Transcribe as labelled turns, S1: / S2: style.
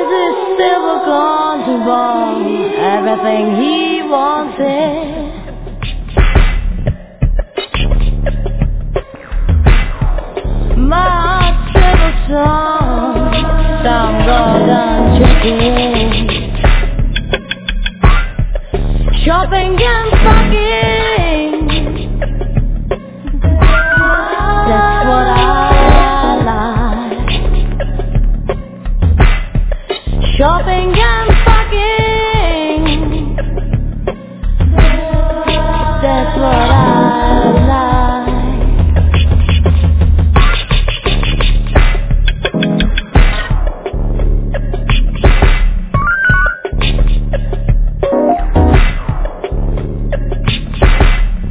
S1: silver gone to bone, everything he wanted. My silver song, some golden chicken.